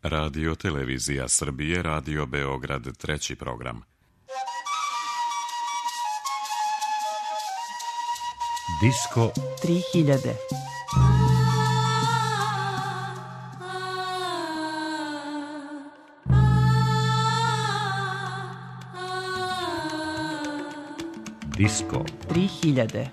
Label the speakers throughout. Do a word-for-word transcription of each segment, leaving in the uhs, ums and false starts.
Speaker 1: Radio Televizija Srbije, Radio Beograd, treći program.
Speaker 2: Disko
Speaker 3: tri hiljade.
Speaker 2: Disko
Speaker 3: tri hiljade.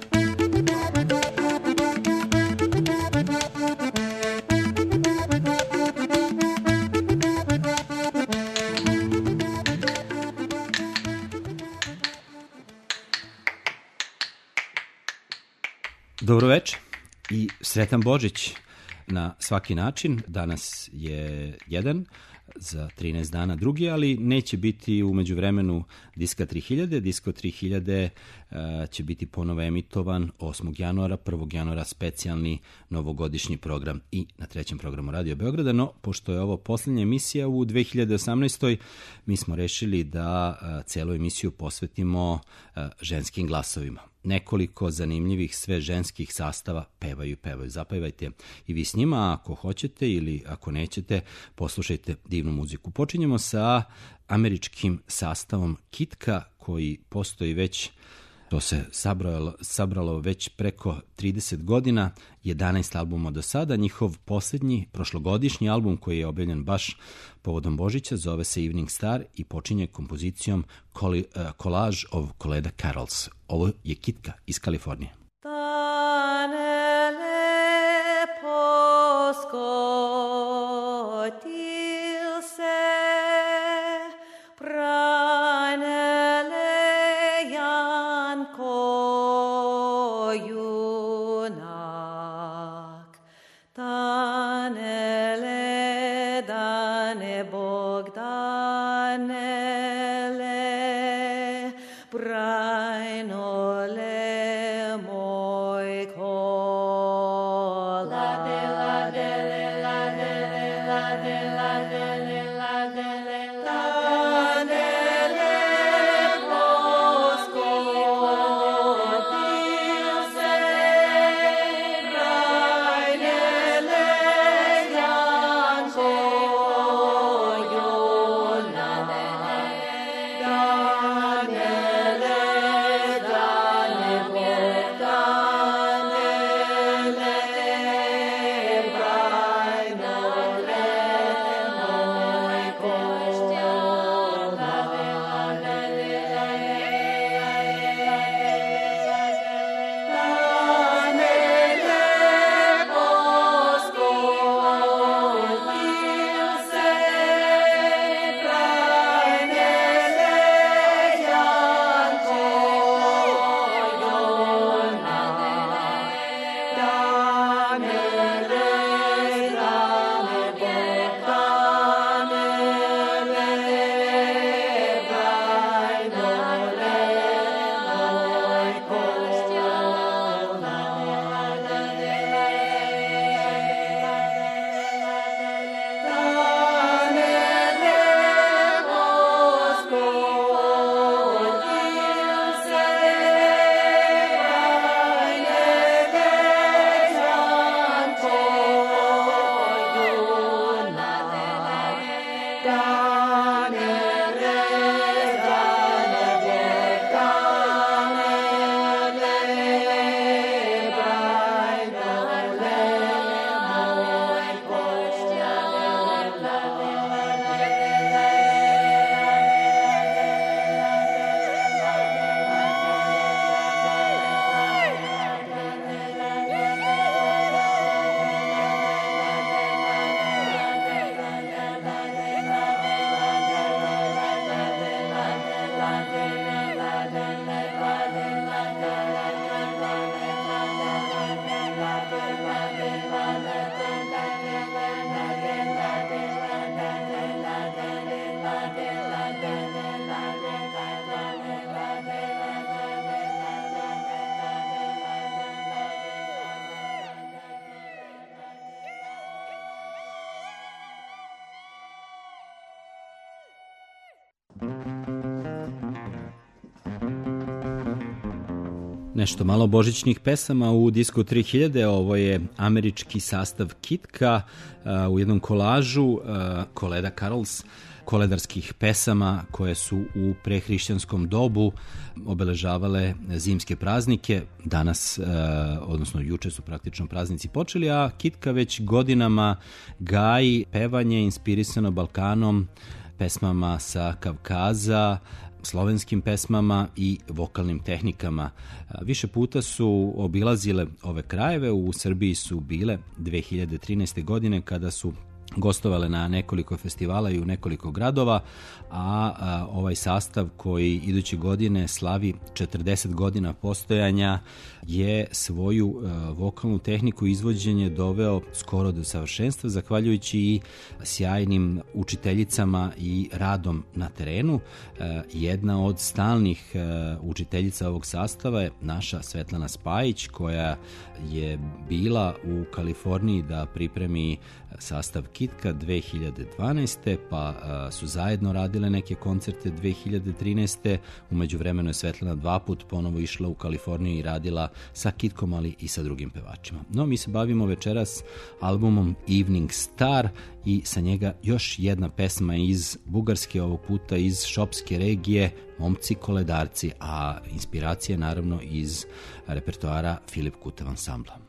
Speaker 4: Dobro večer i sretan Božić na svaki način. Danas je jedan, za trinaest dana drugi, ali neće biti u međuvremenu Diska tri hiljade. Disko tri hiljade uh, će biti ponovo emitovan osmog januara, prvog januara specijalni novogodišnji program i na trećem programu Radio Beograda, no pošto je ovo posljednja emisija u dve hiljade osamnaestoj. mi smo rešili da uh, celu emisiju posvetimo uh, ženskim glasovima. Nekoliko zanimljivih sve ženskih sastava pevaju i pevaju. Zapevajte i vi s njima ako hoćete ili ako nećete, poslušajte divnu muziku. Počinjemo sa američkim sastavom Kitka koji postoji već, to se sabralo, sabralo već preko trideset godina, jedanaest albuma do sada. Njihov posljednji prošlogodišnji album koji je objavljen baš povodom Božića zove se Evening Star i počinje kompozicijom Collage of Coleda Carols. Ovo je Kitka iz Kalifornije.
Speaker 5: La
Speaker 4: Nešto malo božićnih pesama u Disco tri hiljade, ovo je američki sastav Kitka uh, u jednom kolažu uh, Koleda Carols, koledarskih pesama koje su u prehrišćanskom dobu obeležavale zimske praznike. Danas, uh, odnosno juče su praktično praznici počeli, a Kitka već godinama gaji pevanje inspirisano Balkanom, pesmama sa Kavkaza, slovenskim pesmama i vokalnim tehnikama. Više puta su obilazile ove krajeve, u Srbiji su bile dve hiljade trinaeste. godine kada su gostovale na nekoliko festivala i u nekoliko gradova, a, a ovaj sastav koji iduće godine slavi četrdeset godina postojanja je svoju a, vokalnu tehniku i izvođenje doveo skoro do savršenstva, zahvaljujući i sjajnim učiteljicama i radom na terenu. A, jedna od stalnih a, učiteljica ovog sastava je naša Svetlana Spajić, koja je bila u Kaliforniji da pripremi sastav Kitka dve hiljade dvanaeste. pa a, su zajedno radile neke koncerte dve hiljade trinaeste. U međuvremenu je Svetlana dva put ponovo išla u Kaliforniju i radila sa Kitkom, ali i sa drugim pevačima. No, mi se bavimo večeras albumom Evening Star i sa njega još jedna pesma iz Bugarske, ovog puta iz šopske regije, Momci koledarci, a inspiracija je naravno iz repertoara Filip Kutev ansambla.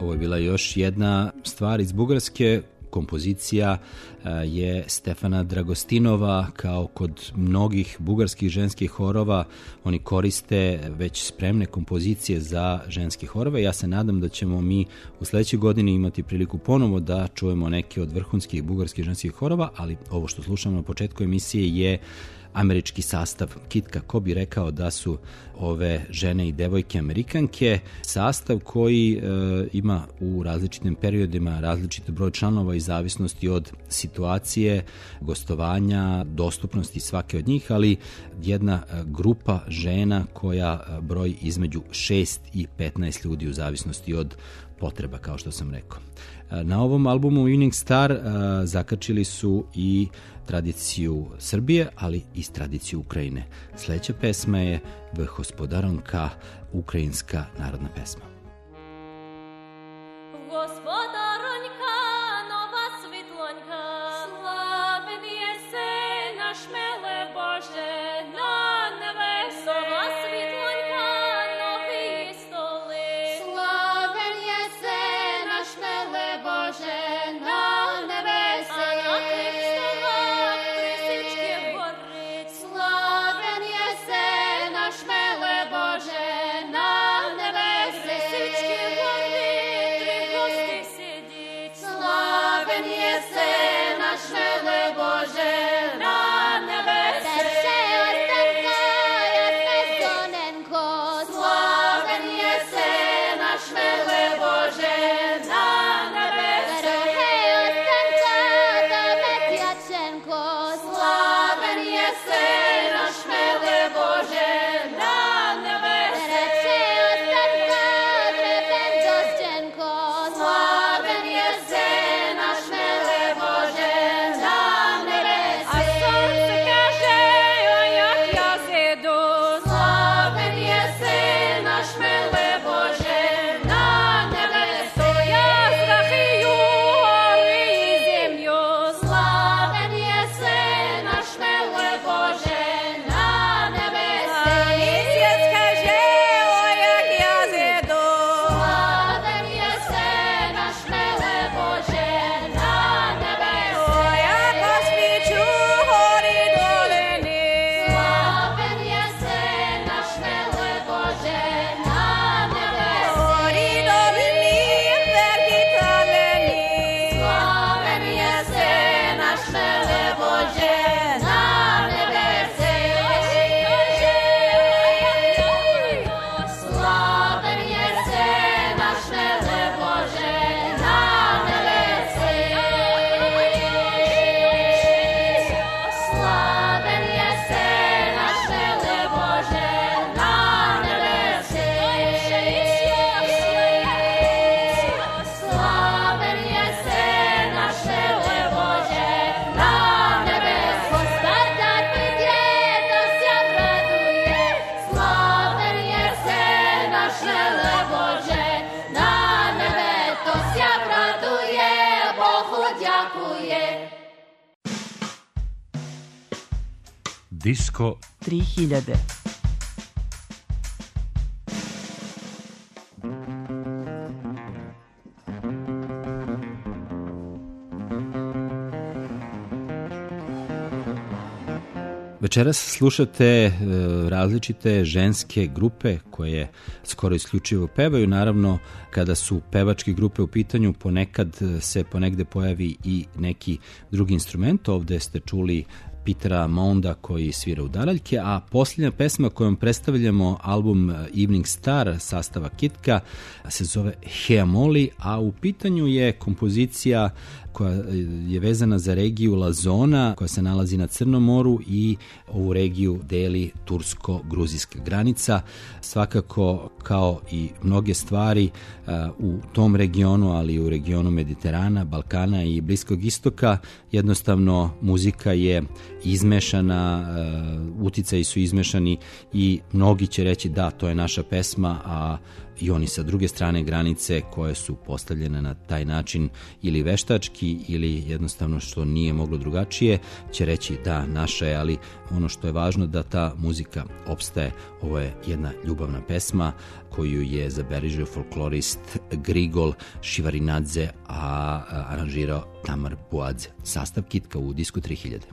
Speaker 4: Ovo je bila još jedna stvar iz Bugarske. Kompozicija je Stefana Dragostinova. Kao kod mnogih bugarskih ženskih horova, oni koriste već spremne kompozicije za ženske horove. Ja se nadam da ćemo mi u sledećoj godini imati priliku ponovo da čujemo neke od vrhunskih bugarskih ženskih horova, ali ovo što slušamo na početku emisije je američki sastav Kitka. Ko bi rekao da su ove žene i devojke Amerikanke, sastav koji e, ima u različitim periodima različit broj članova i zavisnosti od situacije, gostovanja, dostupnosti svake od njih, ali jedna grupa žena koja broji između šest i petnaest ljudi u zavisnosti od potreba, kao što sam rekao. Na ovom albumu Evening Star a, zakačili su i tradiciju Srbije, ali i tradiciju Ukrajine. Sledeća pesma je V Hospodaronka, ukrajinska narodna pesma.
Speaker 5: Господаронька, нова світлонька, славен єси наш милий Боже, на небесі. Нова світлонька, нові столи, славен єси наш милий Боже, на небесі. А на тих столах три свічки горить, славен єси наш милий Боже, на небесі. Три свічки горить, три гості сидіть, славен єси наш милий Боже, на небесі. Перше Остенко, ясне соненько, славен єси наш милий Боже, на небесі. Дорогий Остенко, тебе Дяченко, славен єси наш милий Боже, на небесі. Речи Остенко, Трепен Дощенко, славен єси наш милий Боже, на небесі. А сонце каже, ой, як я зійду, славен єси наш милий Боже, на небесі. То я зрахію гори і землю, славен єси наш милий Боже, на небесі. А місяць каже, ой, як я зійду, славен єси наш милий Боже, на небесі. Ой, як освічу гори долини, славен єси наш милий Боже, на небесі. Горі долини, верхи травлені, славен єси наш милий Боже, на небесі. Славен єси наш милий Боже, на небесі. Славен єси наш милий Боже, на небесі. Славен єси наш милий Боже, на небесі. Господар прийде, то ся радує. Славен єси наш милий Боже, на небесі. То ся радує, Богу дякує.
Speaker 2: Disko
Speaker 3: tri hiljade.
Speaker 4: Večeras slušate e, različite ženske grupe koje skoro isključivo pevaju. Naravno, kada su pevačke grupe u pitanju, ponekad se ponegde pojavi i neki drugi instrument. Ovde ste čuli Petera Monda koji svira udaraljke, a posljednja pesma kojom predstavljamo album Evening Star sastava Kitka se zove Heamoli, a u pitanju je kompozicija koja je vezana za regiju Lazona, koja se nalazi na Crnom moru i ovu regiju deli tursko-gruzijska granica. Svakako, kao i mnoge stvari u tom regionu, ali i u regionu Mediterana, Balkana i Bliskog istoka, jednostavno muzika je izmešana, uticaji su izmešani i mnogi će reći da, to je naša pesma, a i oni sa druge strane granice koje su postavljene na taj način ili veštački ili jednostavno što nije moglo drugačije će reći da, naša je, ali ono što je važno da ta muzika opstaje. Ovo je jedna ljubavna pesma koju je zabeležio folklorist Grigol Šivarinadze, a aranžirao Tamar Buadze. Sastav Kitka u Disku tri hiljade.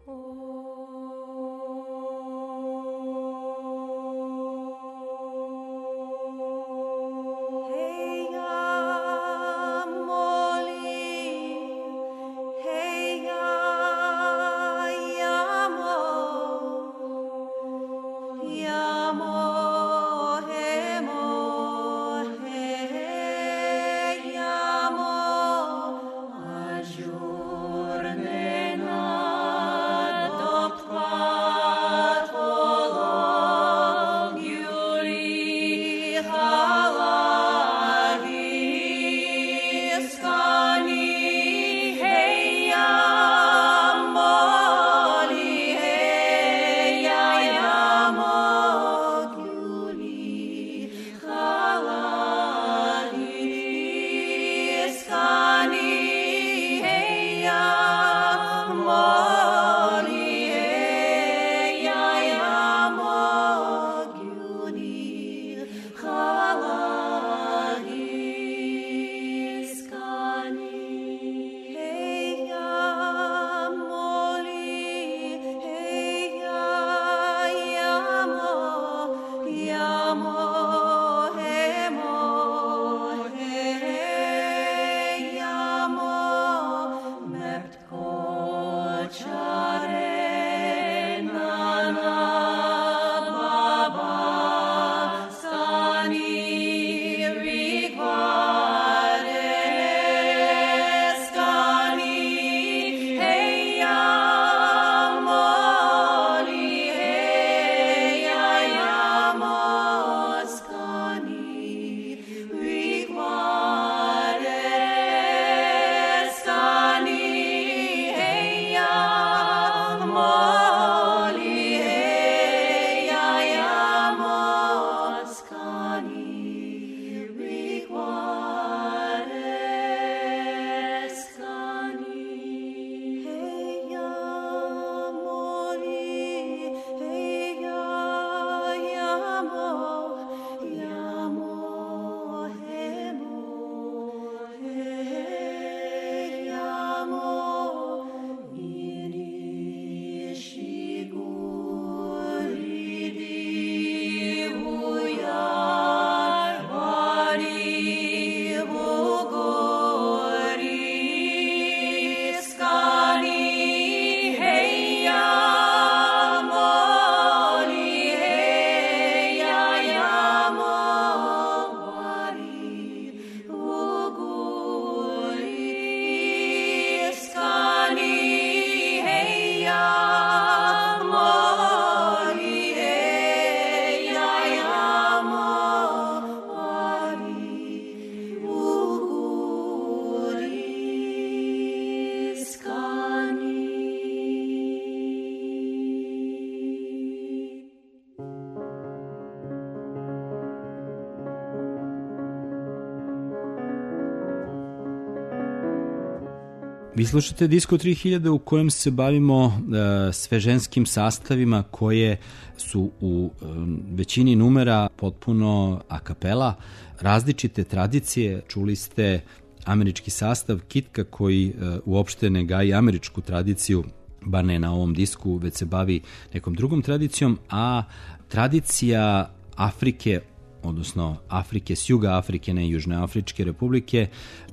Speaker 4: Vi slušate Disco tri hiljade u kojem se bavimo uh, sveženskim sastavima koje su u uh, većini numera potpuno a kapela, različite tradicije. Čuli ste američki sastav Kitka koji uh, uopšte ne gaji američku tradiciju, bar ne na ovom disku, već se bavi nekom drugom tradicijom, a tradicija Afrike, odnosno Afrike, s juga Afrike, ne Južne Afričke republike,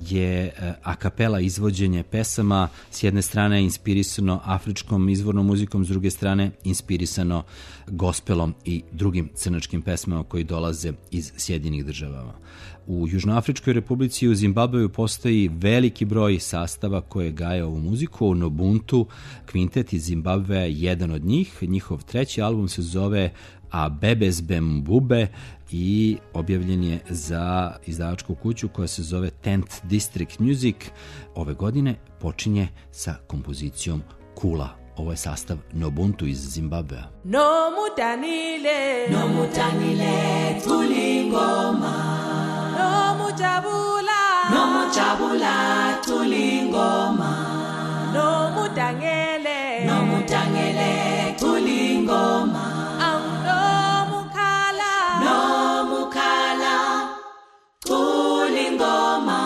Speaker 4: je a kapela izvođenje pesama, s jedne strane inspirisano afričkom izvornom muzikom, s druge strane inspirisano gospelom i drugim crnačkim pesmama koji dolaze iz Sjedinjenih država. U Južnoafričkoj republici i u Zimbabveju postoji veliki broj sastava koje gaje ovu muziku. Nobuntu kvintet iz Zimbabveja je jedan od njih. Njihov treći album se zove A Bebes Bembube i objavljen je za izdavačku kuću koja se zove tenth District Music. Ove godine počinje sa kompozicijom Kula. Ovo je sastav Nobuntu iz Zimbabvea.
Speaker 6: Nomudanile, nomudanile, tulingoma. Nomujabula, nomujabula, tulingoma. Nomudangele, nomudangele, tulingoma. Nomukala, nomukala, tulingoma.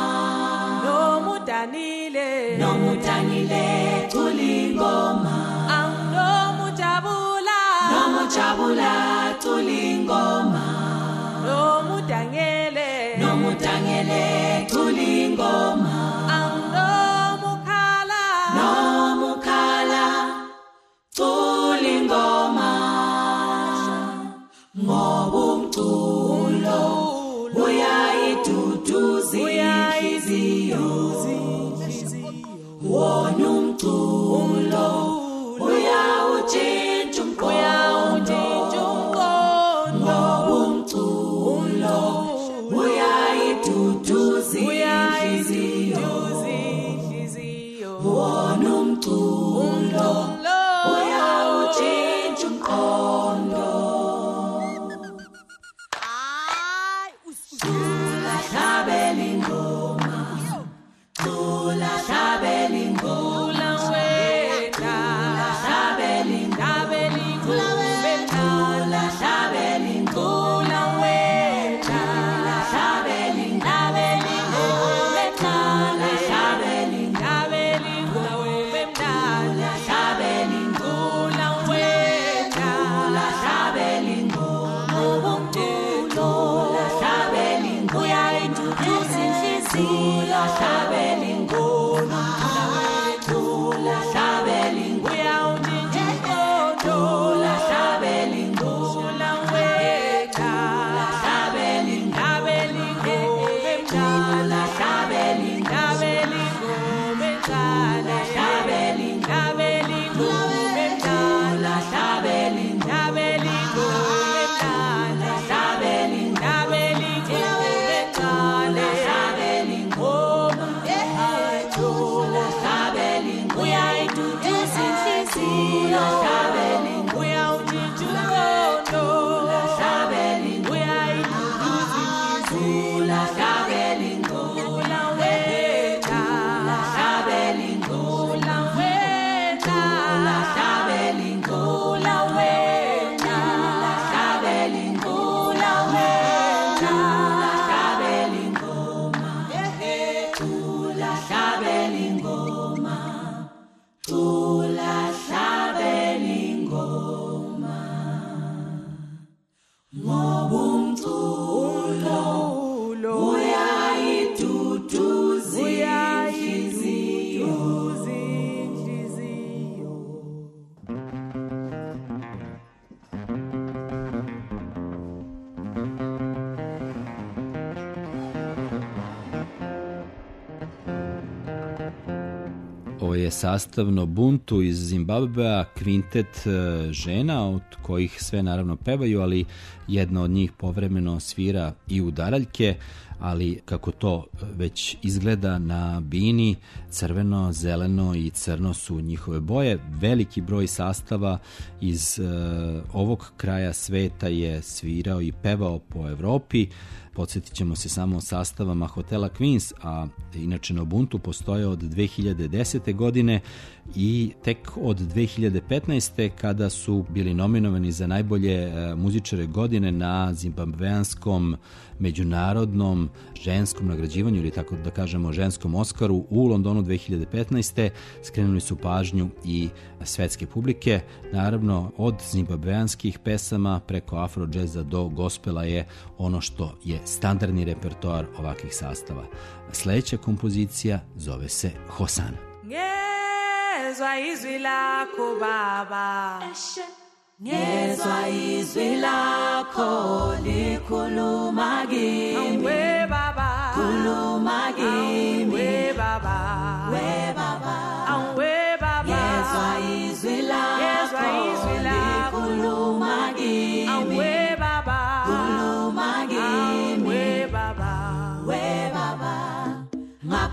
Speaker 6: Nomudanile, nomudanile, tulingoma. Nomujabula, nomujabula, tulingoma. Nomudangele, nomudangele, tulingoma. Nomukala, nomukala, tulingoma. Ngobumculo uyayiduduza inhliziyo. Wona umculo uyawutshintsha umqondo. Ngobumculo uyayiduduza inhliziyo. Wona umculo uyawutshintsha umqondo. Tula hlabela ingoma, tula hlabela ingoma, wena hlabela ingoma, tula hlabela ingoma, wena hlabela ingoma, tula hlabela ingoma, wena hlabela ingoma, wena hlabela ingoma, umculo hlabela ingoma, uyayiduduza inhliziyo. Hlabela ingoma, tula hlabela ingoma, uyawutshintsha umqondo. Hlabela ingoma, wena hlabela ingoma, tula hlabela ingoma, hlabela ingoma, hlabela ingoma, tula hlabela ingoma, hlabela ingoma, uyayiduduza inhliziyo. Uyawutshintsha umqondo. Uyayiduduza inhliziyo. Hlabela ingoma, wena hlabela ingoma, wena hlabela ingoma, wena hlabela ingoma, wena hlabela ingoma, tula hlabela ingoma, tula hlabela ingoma. Ngobumculo uyayiduduza inhliziyo.
Speaker 4: Ovo je sastav Nobuntu iz Zimbabvea, kvintet žena, od kojih sve naravno pevaju, ali jedna od njih povremeno svira i udaraljke, ali kako to već izgleda na bini, crveno, zeleno i crno su njihove boje. Veliki broj sastava iz uh, ovog kraja sveta je svirao i pevao po Evropi. Podsjetit ćemo se samo o sastavama Hotela Queens, a inače na Ubuntu postoje od dve hiljade desete godine i tek od dve hiljade petnaeste kada su bili nominovani za najbolje muzičare godine na zimbabveanskom međunarodnom ženskom nagrađivanju ili tako da kažemo ženskom Oskaru u Londonu dve hiljade petnaeste. Skrenuli su pažnju i svetske publike. Naravno, od zimbabveanskih pesama preko afro-džeza do gospela je ono što je standardni repertoar ovakvih sastava. Sljedeća kompozicija zove se Hosana.
Speaker 6: Ngezwa izwi lakho baba, ngezwa izwi lakho likhuluma kimi, we baba, khuluma kimi, we baba, we baba, we baba, ngezwa izwi lakho likhuluma kimi, we baba, khuluma kimi, we baba, we baba.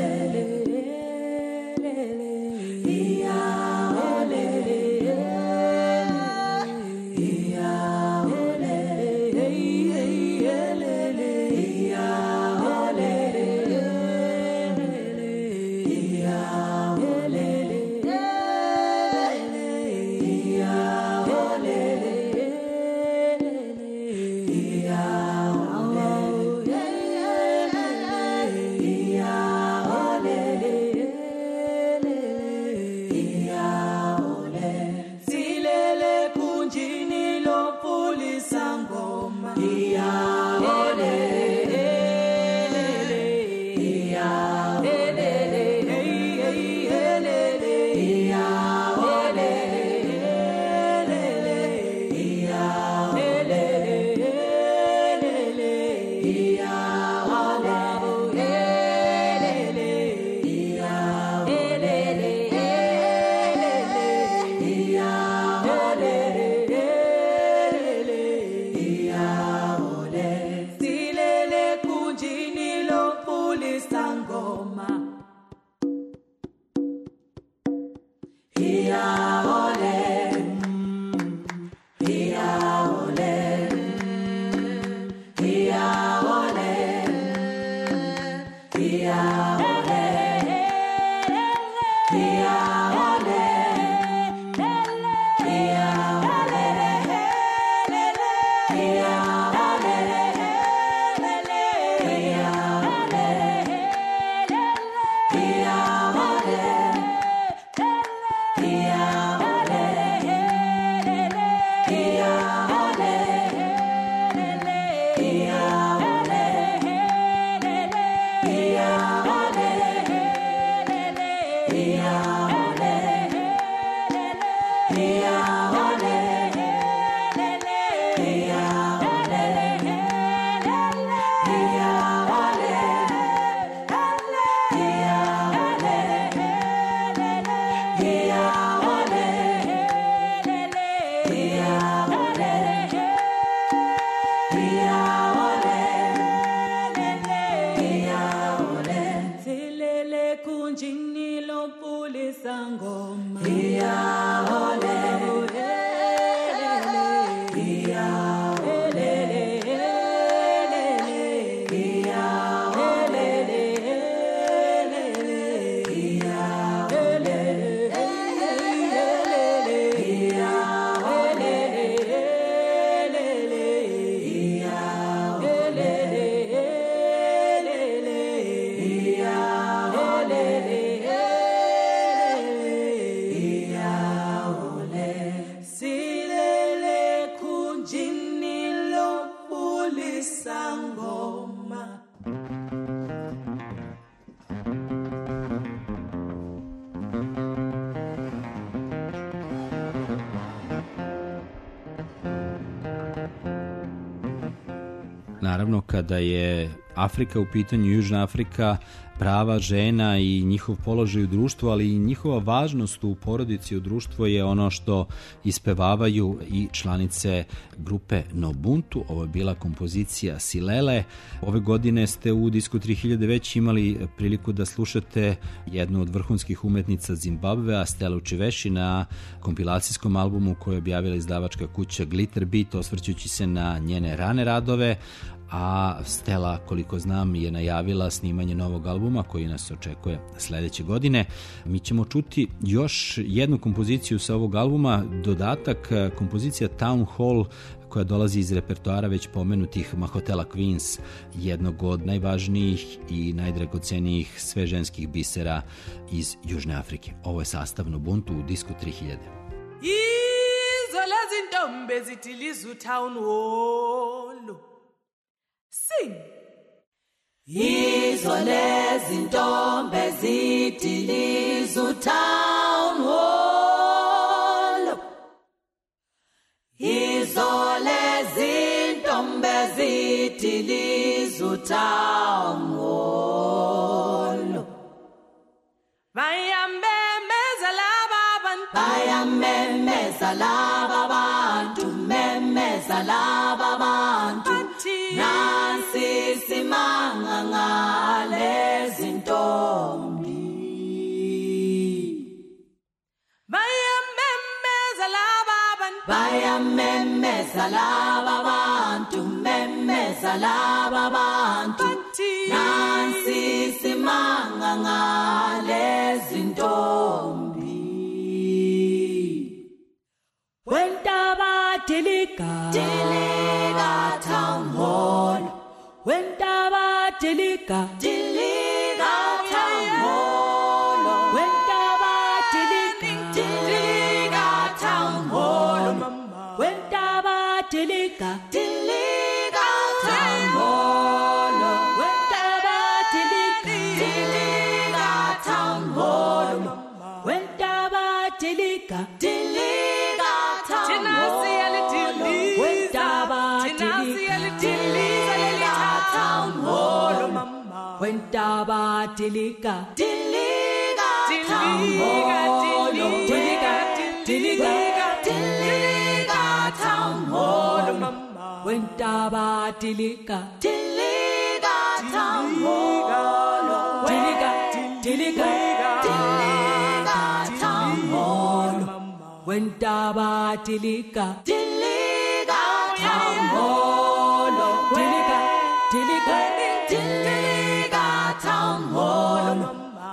Speaker 4: Naravno, kada je Afrika u pitanju, Južna Afrika, prava žena i njihov položaj u društvu, ali i njihova važnost u porodici u društvu je ono što ispevavaju i članice grupe Nobuntu. Ovo je bila kompozicija Silele. Ove godine ste u Disku tri hiljade već imali priliku da slušate jednu od vrhunskih umetnica Zimbabvea, Stelu Chiveshi, na kompilacijskom albumu koji je objavila izdavačka kuća Glitter Beat, osvrćući se na njene rane radove, a Stela, koliko znam, je najavila snimanje novog albuma koji nas očekuje sledeće godine. Mi ćemo čuti još jednu kompoziciju sa ovog albuma, dodatak, kompozicija Town Hall, koja dolazi iz repertoara već pomenutih Mahotela Queens, jednog od najvažnijih i najdragocenijih sveženskih bisera iz Južne Afrike. Ovo je sastav Nobuntu u Disku tri hiljade.
Speaker 7: Izola zintombe zitilizu Town Hall. Sing.
Speaker 6: Izole zintombe zitilizu Town Hall. Izole zintombe zitilizu Town Hall.
Speaker 7: Bayamemeza laba bantu.
Speaker 6: Bayamemeza laba bantu, memeza laba bantu. Nansi simanga ngale zintombi.
Speaker 7: Bayamemeza laba bantu.
Speaker 6: Bayamemeza laba bantu, memeza laba bantu. Nansi simanga ngale zintombi. Wentaba delika, delika Town Hall. Wentaba delika, delika Town Hall. Wentaba delika, delika Town Hall. Wentaba delika, delika Town Hall. Wentaba delika, delika Town Hall. Wentaba delika, delika Town Hall. Wentaba delika Town Hall. Wentaba delika, delika Town Hall. Delika, delika, delika Town Hall. Wentaba delika, delika Town Hall. Delika, delika, delika Town Hall. Wentaba delika, delika Town Hall. Delika, delika, delika Town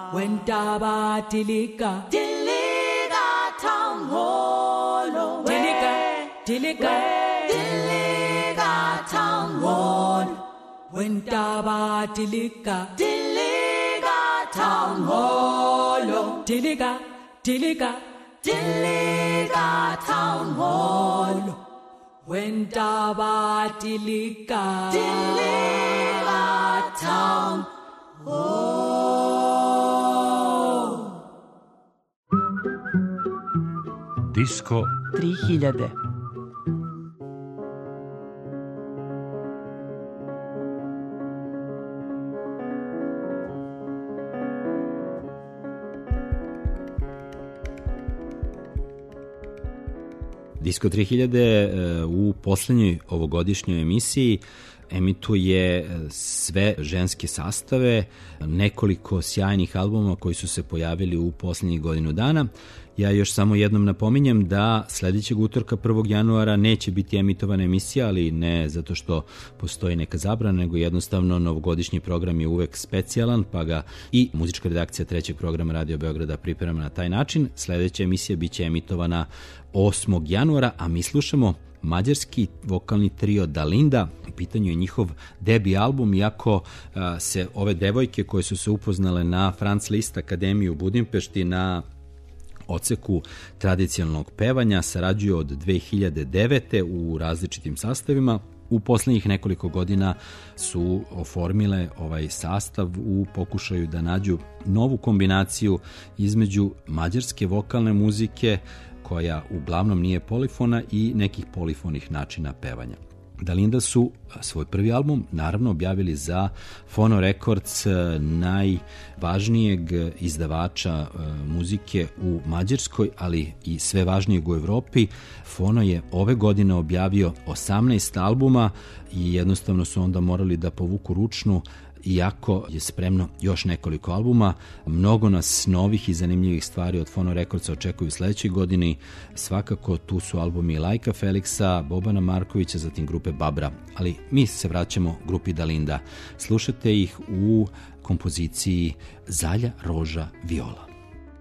Speaker 6: When Taba Tiliga, Tiliga Town Hall, Tiliga, Tiliga, Tiliga Town Hall. When Taba Tiliga, Tiliga Town Hall, Tiliga, Tiliga, Tiliga Town Hall. When Taba Tiliga, Tiliga Town Hall.
Speaker 2: Disko
Speaker 3: tri hiljade.
Speaker 4: Disko tri hiljade u poslednjoj ovogodišnjoj emisiji emituje sve ženske sastave, nekoliko sjajnih albuma koji su se pojavili u poslednjih godinu dana. Ja još samo jednom napominjem da sledećeg utorka prvog januara neće biti emitovana emisija, ali ne zato što postoji neka zabrana, nego jednostavno novogodišnji program je uvek specijalan, pa ga i muzička redakcija trećeg programa Radio Beograda priprema na taj način. Sledeća emisija biće emitovana osmog januara, a mi slušamo mađarski vokalni trio Dalinda. U pitanju je njihov debi album, iako a, se ove devojke koje su se upoznale na Franz Liszt Akademiji u Budimpešti na odseku tradicionalnog pevanja sarađuju od dve hiljade devete u različitim sastavima. U poslednjih nekoliko godina su oformile ovaj sastav u pokušaju da nađu novu kombinaciju između mađarske vokalne muzike, koja uglavnom nije polifona, i nekih polifonih načina pevanja. Dalinda su svoj prvi album naravno objavili za Fono Records, najvažnijeg izdavača muzike u Mađarskoj, ali i sve važnijeg u Evropi. Fono je ove godine objavio osamnaest albuma i jednostavno su onda morali da povuku ručnu, iako je spremno još nekoliko albuma. Mnogo nas novih i zanimljivih stvari od Fono Recordsa očekuju u sledećoj godini. Svakako tu su albumi Lajka Feliksa, Bobana Markovića, zatim grupe Babra. Ali mi se vraćamo grupi Dalinda. Slušate ih u kompoziciji Zalja, roža, viola.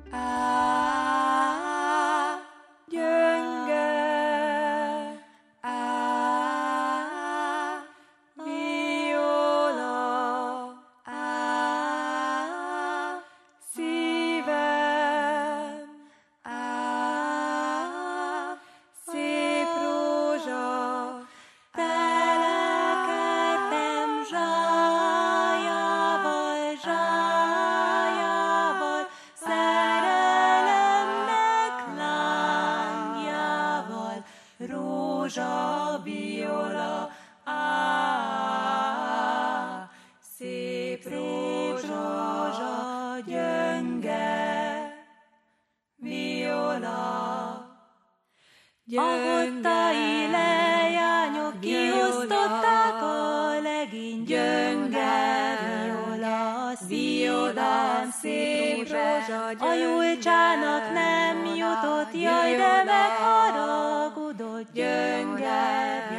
Speaker 8: A Julcsának nem jutott, jaj, de megharagudott. Gyönge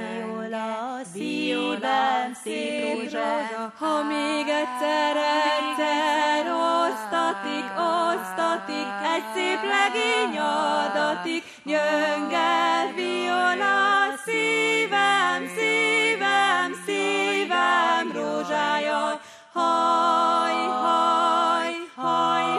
Speaker 8: viola, szívben szép rózsa. Ha még egyszer, egyszer osztatik, osztatik, egy szép legény adatik. Gyönge viola, szívem, szívem, szívem rózsája. Haj, haj, haj,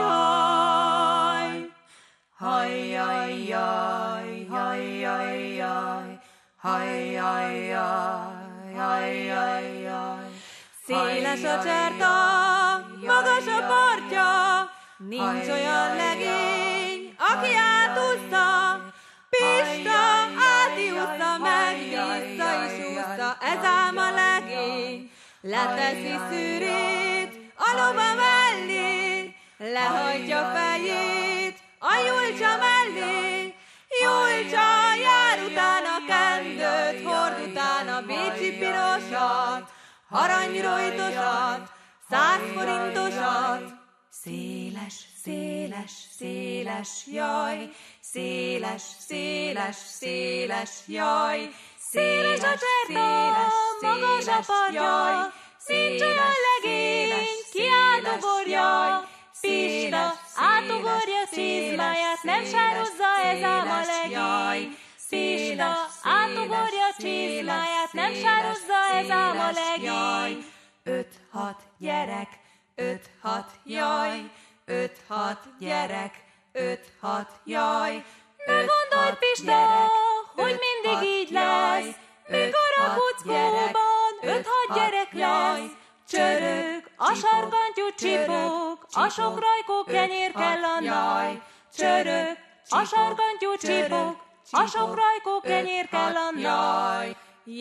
Speaker 8: haj, haj, jaj, jaj, haj, jaj, jaj, haj, jaj, jaj, haj, jaj, jaj. Széles a cserta, magas a partja, nincs olyan legény, aki átúszta. Pista átjúszta, meg vissza is úszta, ez ám a legény. Leteszi szűrét a loba mellé, lehajtja fejét a Julcsa mellé. Julcsa jár utána kendőt, hord utána bécsi pirosat, aranyrojtosat, száz forintosat. Széles, széles, széles jaj, széles, széles, széles jaj. Széles a cserta, magas a partja, nincs olyan legény, kiáldogor jaj. Pista csizmáját, nem sározza ez ám a legény. Pista átugorja csizmáját, nem sározza ez ám a legény.
Speaker 9: Öt-hat gyerek, öt-hat jaj, öt-hat gyerek, öt-hat jaj.
Speaker 8: Ne gondolj, Pista, hogy mindig így lesz, mikor a kuckóban öt-hat gyerek lesz. Csörög, a sarkantyú csipog, a sok rajkó kenyér kell annak. Csörög, a sarkantyú csipog, a sok rajkó kenyér kell annak.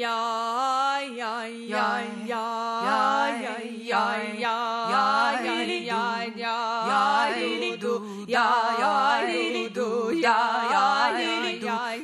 Speaker 7: Jaj, jaj, jaj, jaj, jaj, jaj, jaj, jaj, jaj, jaj, lili du, jaj, jaj, lili du, jaj, jaj, lili jaj,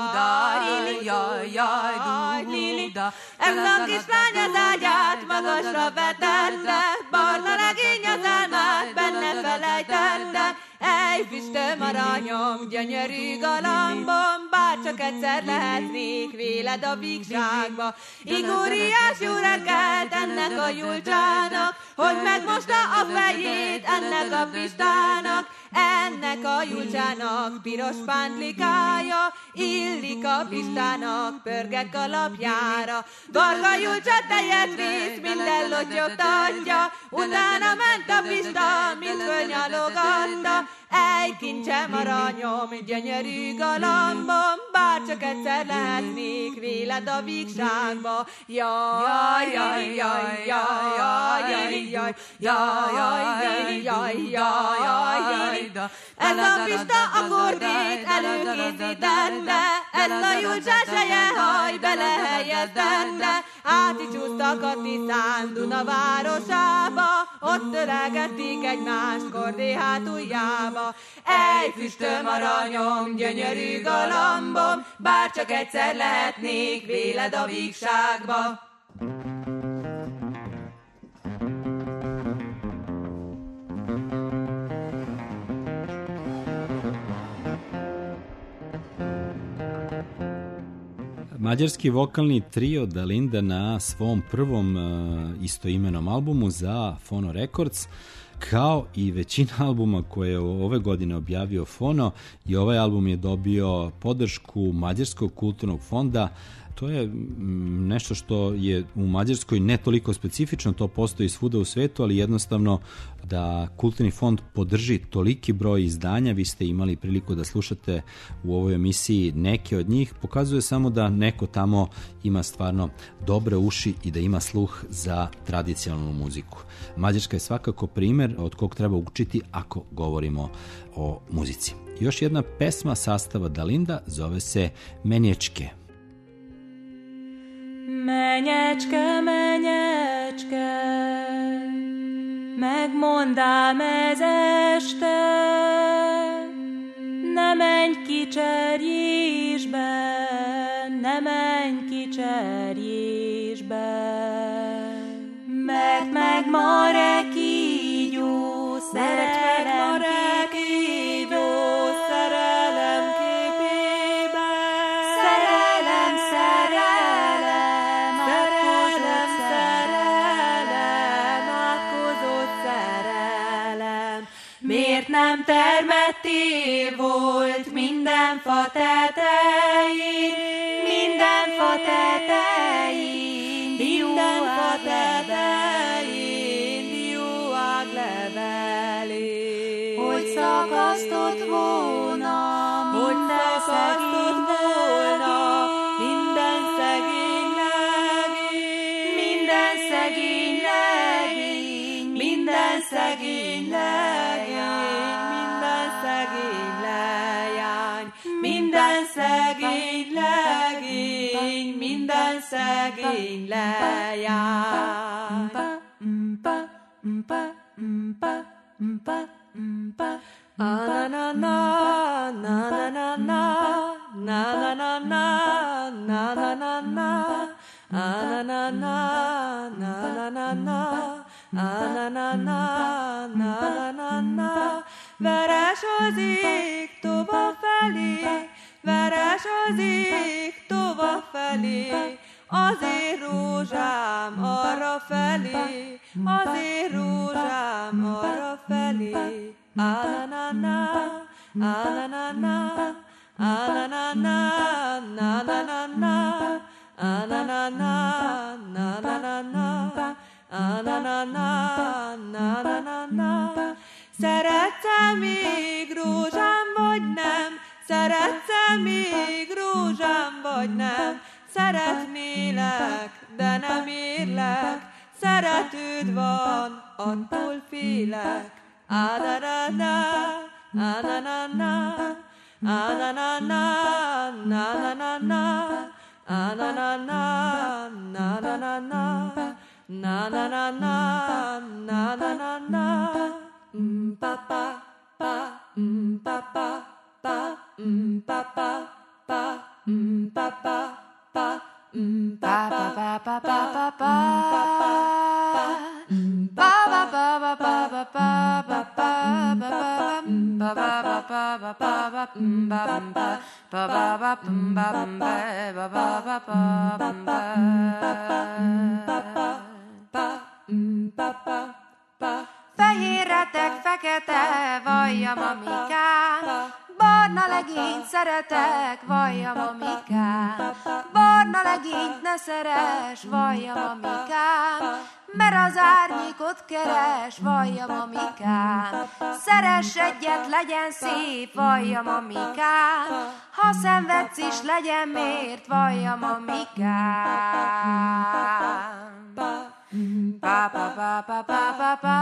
Speaker 7: jaj, jaj, jaj, lili da. Ez a kislány az ágyát magasra vetette, barna legény az álmát benne felejtette. Ej, füstöm aranyom, gyönyörű galambom, bárcsak egyszer lehetnék véled a vígságba. Igóriás jó reggelt ennek a Julcsának, hogy megmosta a fejét ennek a Pistának. Ennek a Julcsának piros pántlikája, illik a Pistának pörgek a lapjára. Dorga Julcsa tejet visz, minden lotyogtatja, utána ment a Pista, mint fölnyalogatta. Ej, kincsem aranyom, gyönyörű galambom, bárcsak egyszer lehetnék véled a vígságba. Jaj, jaj, jaj, jaj, jaj, jaj, jaj, jaj, jaj, jaj, ez a Pista a kordét előkészítette, ezt a Julcsás hely belehelyeztette. Áticsúsztak a Tiszán Duna városába, ott töregették egymást kordé hátuljába. Ej, füstöm aranyom, gyönyörű galambom, bárcsak egyszer lehetnék véled a vígságba.
Speaker 4: Mađarski vokalni trio Dalinda na svom prvom uh, istoimenom albumu za Fono Records, kao i većina albuma koje je ove godine objavio Fono, i ovaj album je dobio podršku Mađarskog kulturnog fonda. To je nešto što je u Mađarskoj ne toliko specifično, to postoji svuda u svetu, ali jednostavno da kulturni fond podrži toliki broj izdanja, vi ste imali priliku da slušate u ovoj emisiji neke od njih, pokazuje samo da neko tamo ima stvarno dobre uši i da ima sluh za tradicionalnu muziku. Mađarska je svakako primer od kog treba učiti ako govorimo o muzici. Još jedna pesma sastava Dalinda zove se Menječke.
Speaker 8: Menyecske, menyecske, megmondám ez este, ne menj kicserjésbe, ne menj kicserjésbe, mert meg ma kígyó, szerelem kígyó, szerelem képébe, szerelem, szerelem, szerelem, szerelem, átkozott szerelem. Miért nem termettél volt minden fa tetején, minden fa tetején, minden fa tetején, dióág levelén, hogy szakasztott volna, hogy szakasztott volna, minden szegény legény, minden szegény legény, minden szegény legény, minden szegény lejány, minden szegény legény, minden szegény lejány. Na na na na na na na na na na na na na na na na na. Veres az ég tova felé, veres az ég tova felé, azért rózsám arra felé, azért rózsám arra felé. Ah, na na na.
Speaker 7: ananana, ananana, nananana, ananana, nananana, ananana, nananana. Szerettem még rózsám vagy nem, szerettem még rózsám vagy nem, szeretnélek, de nem érlek, szeretőd van, attól félek. Á-da-da-da, á-na-na-na, á-na-na-na, na-na-na-na, á-na-na-na, na-na-na-na, na-na-na-na, na-na-na-na. Pa-pa, pa, pa-pa, pa, pa-pa, pa, pa-pa, pa,
Speaker 9: Fehérretek, fekete, valljam amikám, barna legényt szeretek, valljam amikám, barna legényt ne szeres, valljam amikám, mert az árnyékot keres, valljam amikám, szeress egyet, legyen szép, valljam amikám, ha szenvedsz is, legyen miért, valljam amikám. Pa pa pa pa pa pa pa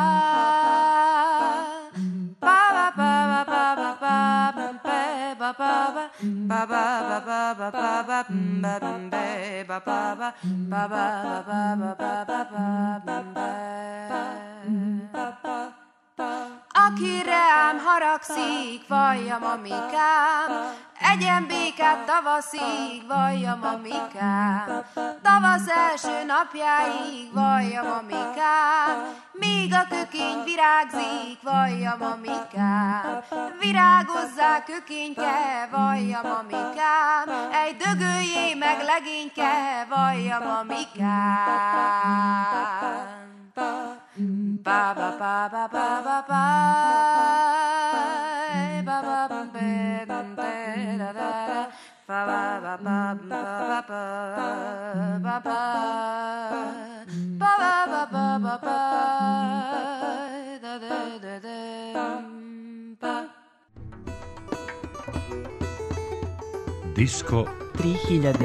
Speaker 9: pa pa pa pa pa pa pa pa. Aki rám haragszik, valljam amikám, egyen békát tavaszig, valljam amikám, tavasz első napjáig, valljam amikám, míg a kökény virágzik, valljam amikám, virágozzá kökényke, valljam amikám, egy dögöljé meg legényke, valljam amikám. Pa pa pa pa pa pa pa pa pa pa
Speaker 2: Disko
Speaker 3: tri hiljade.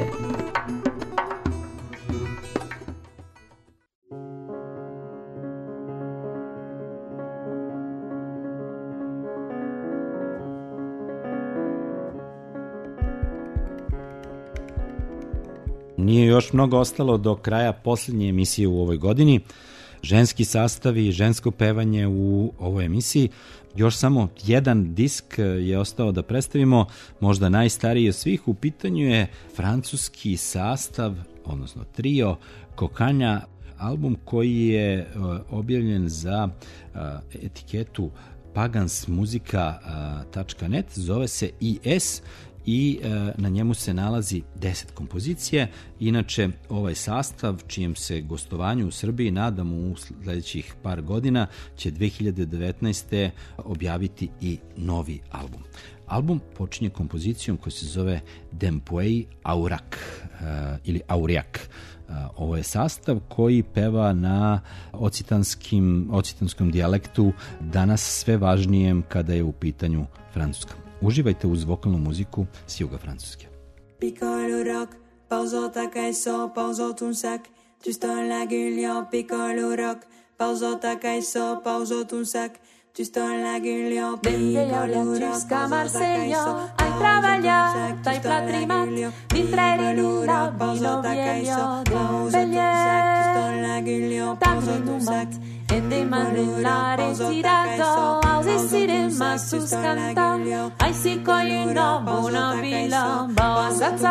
Speaker 4: Nije još mnogo ostalo do kraja posljednje emisije u ovoj godini. Ženski sastav i žensko pevanje u ovoj emisiji. Još samo jedan disk je ostao da predstavimo, možda najstariji od svih. U pitanju je francuski sastav, odnosno trio Kokanja, album koji je objavljen za etiketu pagansmuzika tačka net, zove se I S i e, na njemu se nalazi deset kompozicije. Inače, ovaj sastav, čijem se gostovanju u Srbiji nadamo u sljedećih par godina, će dve hiljade devetnaeste. objaviti i novi album. Album počinje kompozicijom koja se zove Dempuei Aurak e, ili Auriak. E, ovo je sastav koji peva na ocitanskim, ocitanskom dijalektu, danas sve važnijem kada je u pitanju Francuska. Uživajte uz vokalnu muziku s juga Francuske.
Speaker 6: Picole au roc, pauzo ta caisse, pauzo ton sac, tu stonnes la gueule, picole au roc, pauzo ta caisse, pauzo ton sac, tu stonnes la gueule,
Speaker 8: picole au roc, jusqu'à Marseille, hai travagliato, hai patrimat, dintre la pauzo ta caisse, pauzo ton sac, tu stonnes la gueule, pauzo ton sac. E de mandellare tirato, ausissire ma suscanta, ai si coglino buona villa, bawazata,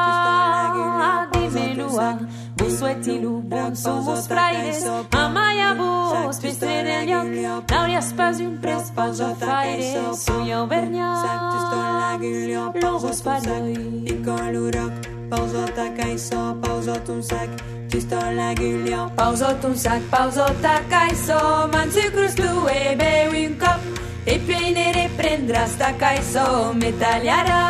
Speaker 8: di melua, busueti lu, buon somos fraides, amaya bus, pistre negli occhi, nauria spasi un pres, pauso faire, sugno vergna, logo spaglioi.
Speaker 6: Piccolo rock, pauzo ta caisse, pauzo ton sac, tu stonnes la gueule,
Speaker 8: pauzo ton sac, pauzo ta caisse, man sucrus tu e bevi un cop, e poi ne riprendrai.
Speaker 6: rasta caiso metagliara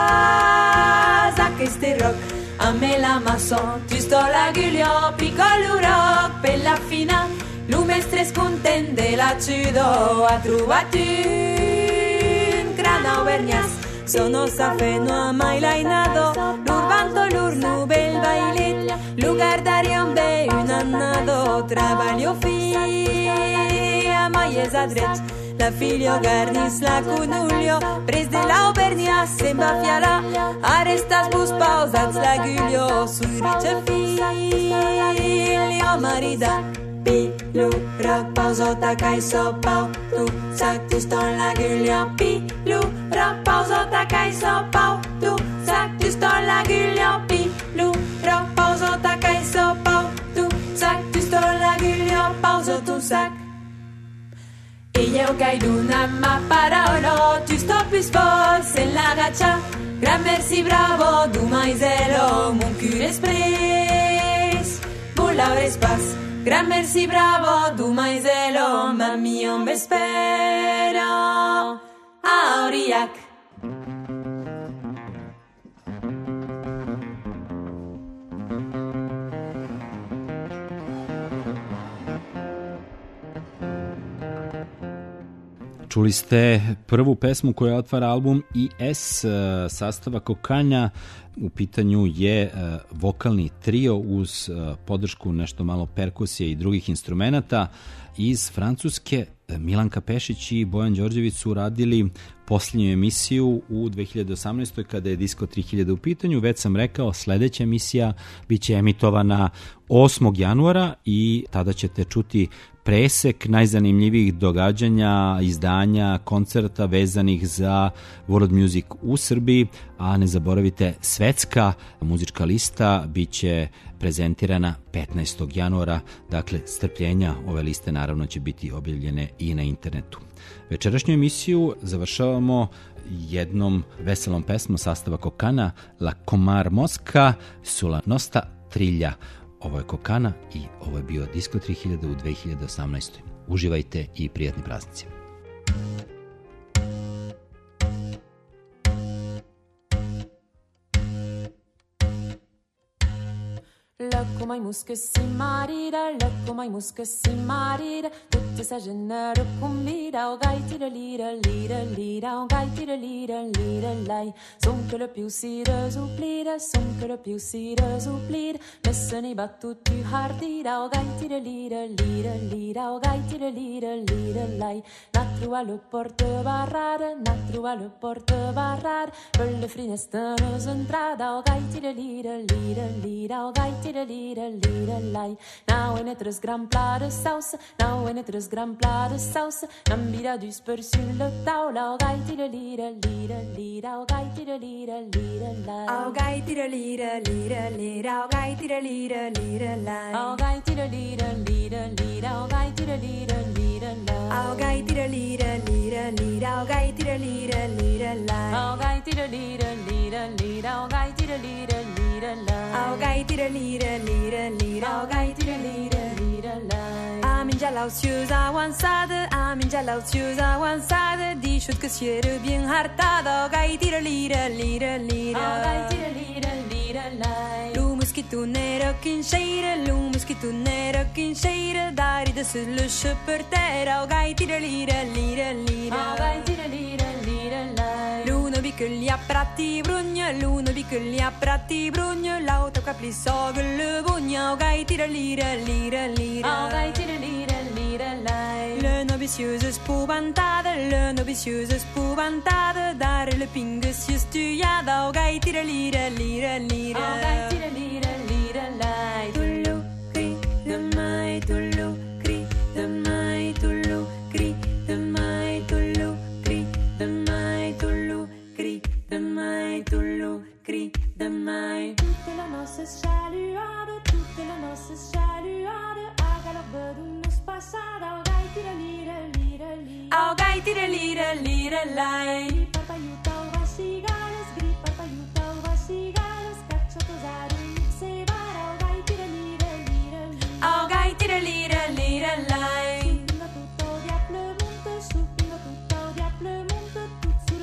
Speaker 6: Zac este rock a me la maçon tu sto la gugliò piccolo rock per la fina lume stres content de la ciudo a trovato un crana vernias sono safe no ha mai lainado l'urbanto l'urnu bel bailet lugar d'aria be un annado trabalho fi a mai esadret la figlio garnis la cunulio pres de la aubernia sembra fiala arestas bus pausats la guglio sui rice figlio marida pilu rock pausota kai so pau tu sac tu ston la guglio pilu rock pausota kai so pau tu sac tu ston la guglio pilu rock pausota kai so pau tu sac tu ston la guglio pauso tu sac e io gai d'una ma parolo tu sto plus force en la gacha gran merci bravo du maizelo mon cul express bulla espace gran merci bravo du maizelo mami on bespero auriac
Speaker 4: Čuli ste prvu pesmu koja otvara album I S sastava Kokanja. U pitanju je vokalni trio uz podršku nešto malo perkusije i drugih instrumenata iz Francuske. Milanka Pešić i Bojan Đorđević su radili posljednju emisiju u dve hiljade osamnaestoj kada je Disko tri hiljade u pitanju. Već sam rekao, sledeća emisija biće emitovana osmog januara i tada ćete čuti presek najzanimljivijih događanja, izdanja, koncerta vezanih za World Music u Srbiji, a ne zaboravite, svetska muzička lista biće prezentirana petnaestog januara, dakle strpljenja, ove liste naravno će biti objavljene i na internetu. Večerašnju emisiju završavamo jednom veselom pesmom sastava Kokana, La Comar Mosca sulla Nosta Trilja. Ovo je Kokana i ovo je bio Disko tri hiljade u dve hiljade osamnaestoj. Uživajte i prijatni praznici.
Speaker 8: Locco mai musche si marida, locco mai musche si marida, tutte sa genere combida, o gai tira lira, lira, lira, o gai tira lira, lira, lei. Son che le più si resuplida, son che le più si resuplida, messoni battuti hardida, o gai tira lira, lira, lira, o gai tira lira, lira, lei. Natru allo porte barrare, natru allo porte barrare, per le finestre entrada, o gai tira lira, lira, lira, o gai tira lira, lira, lei. Now in etres gran plat de sauce, now in etres gran plat de sauce, n'ambira du spur sur le taula, o gai tira lira, lira, lira, o gai tira lira, lira, lei.
Speaker 6: O gai tira lira, lira, lira, o gai tira lira, lira, lei.
Speaker 8: O gai tira lira, lira, lira, o gai tira lira, lira, lei.
Speaker 6: O gai tira lira, lira, lira, o gai tira lira, lira, lei.
Speaker 8: O gai tira lira, lira, lira, o gai tira lira, lira, lei.
Speaker 6: O gai tira lira, lira, lira, o gai tira lira,
Speaker 8: lira, lei.
Speaker 6: Aminja lauciosa avançada, aminja lauciosa avançada, diz que se era bien hartada, o gai tira lira, lira, lira.
Speaker 8: O gai tira lira, lira, lei.
Speaker 6: Lo mosquito nera quincheira, lo mosquito nera quincheira, dar de se luxe per terra, o gai tira lira, lira, lira.
Speaker 8: O gai tira lira, lira, lei.
Speaker 6: L'uno bicchegli a pratti brugna, l'uno bicchegli a pratti brugna, l'auto capli sogel bugna, o gai tira lira, lira, lira.
Speaker 8: O gai tira lira, lira, lei.
Speaker 6: Le novicieuse spuvantata, le novicieuse spuvantata, dare le pingue si stuiada, o gai tira lira, lira, lira.
Speaker 8: O gai tira lira, lira, lei.
Speaker 6: Tullu cri de mai, tullu cri de mai, tullu cri de mai, tullu cri de mai, tullu cri de mai, tullu cri de mai.
Speaker 8: Tutte le nostre saluade, tutte le nostre saluade, a galoppo d'una spassata, o gai tira lira, lira, lira.
Speaker 6: O gai tira lira, lira, lei.
Speaker 8: Gripar paiuta o vasigales, gripar paiuta o vasigales, caccio tosare, se vara, o gai tira lira, lira, lira.
Speaker 6: O gai tira lira, lira, lei.
Speaker 8: Suppingo tutto di applemunte, suppingo tutto di applemunte, tutto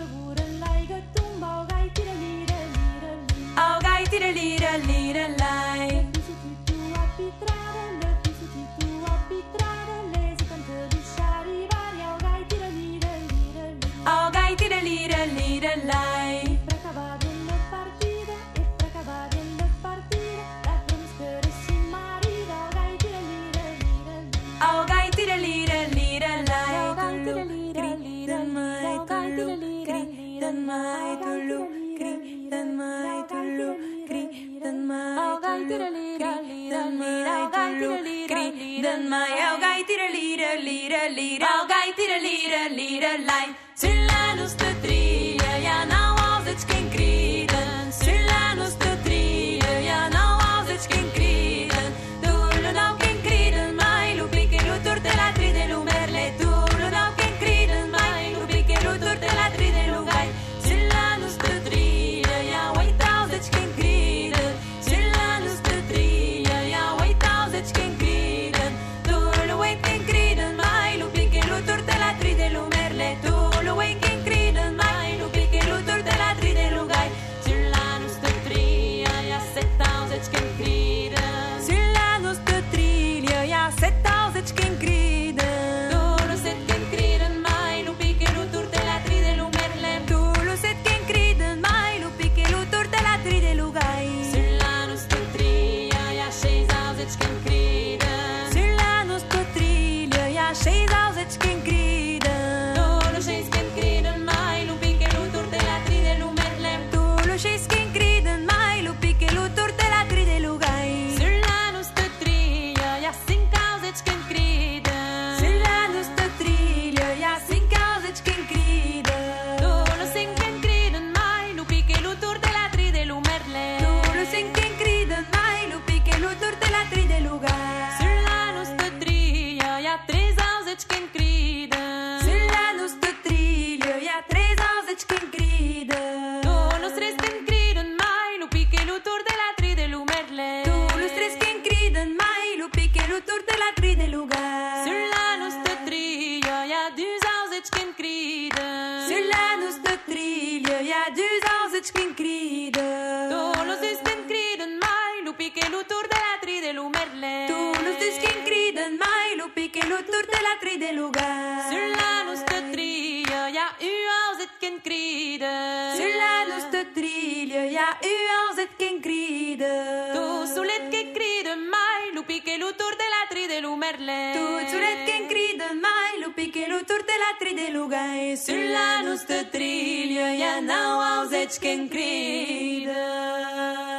Speaker 6: tira lira lira lai.
Speaker 5: Precava delle partite e precava delle partite, la tromspere si marida, o gai tira lira lira lira.
Speaker 6: Au gai tira lira lira lai.
Speaker 5: Au gai tira lira lira lira. Au gai tira lira lira.
Speaker 6: Dan mai tulu kri dan mai tulu kri dan mai
Speaker 5: Au gai tira lira lira lira. Au gai tira lira lira.
Speaker 6: dan mai au gai tira lira lira lira. Au gai tira lira lira lai. Sulla nostra trilha ja nou als het geen krieden. Sulla nostra trilha ja nou als het geen krieden. Doe nou geen krieden mai lu pique lu torte la tride lu merle. Doe nou geen krieden mai lu pique lu torte la tride lu gai. Sulla nostra trilha ja wait als het geen krieden. Sulla nostra trilha ja wait als het geen krieden. Doe lu wait geen krieden mai lu pique lu torte la tride lu merle. Doe lu wait geen krieden mai lu pique lu torte la tride lu gai. Sulla nostra trilha ja set als het geen krieden. Sulla nostra trilha ja set als het geen krieden. Doe lu set geen krieden mai lu pique lu torte la tride lu merle. Doe lu set geen krieden mai lu pique lu torte la tride lu gai. Sulla nostra trilha ja scesa als het geen krieden. Sulla nostra trilha ja scesa als het geen krieden. Doe lu scesa geen krieden mai lu pique lu torte la tride lu merle. Doe lu scesa geen krieden mai lu pique lu torte la tride lu gai. Sulla nostra trilha ja sink als het geen krieden. Sulla nostra trilha ja sink als het geen krieden. Doe lu sink geen krieden mai lu pique lu torte la tride lu merle. Doe lu sink geen krieden mai lu pique lu torte la tride lu gai. Sulla nostra trilha ja tres als het geen krieden. Sulla nostra trilha ja tres als het geen krieden. Doe lu stres geen krieden mai lu pique lu torte la tride lu merle. Doe lu stres geen krieden mai lu pique lu torte la tride lu gai. Sulla nostra trilha ja dus als het geen krieden. Sulla nostra trilha ja dus als het geen krieden. Doe lu stres geen krieden mai lu pique lu torte la tride lu merle. Doe lu stres geen krieden mai lu pique lu torte la tride lu gai. Sulla nostra trilha ja u als het geen krieden. Sulla nostra trilha ja u als het geen krieden. Doe sulet geen krieden mai lu pique lu torte la tride lu merle. Doe sulet geen krieden mai lu pique lu torte la tride lu gai. Sulla nostra trilha ja nou als het geen krieden.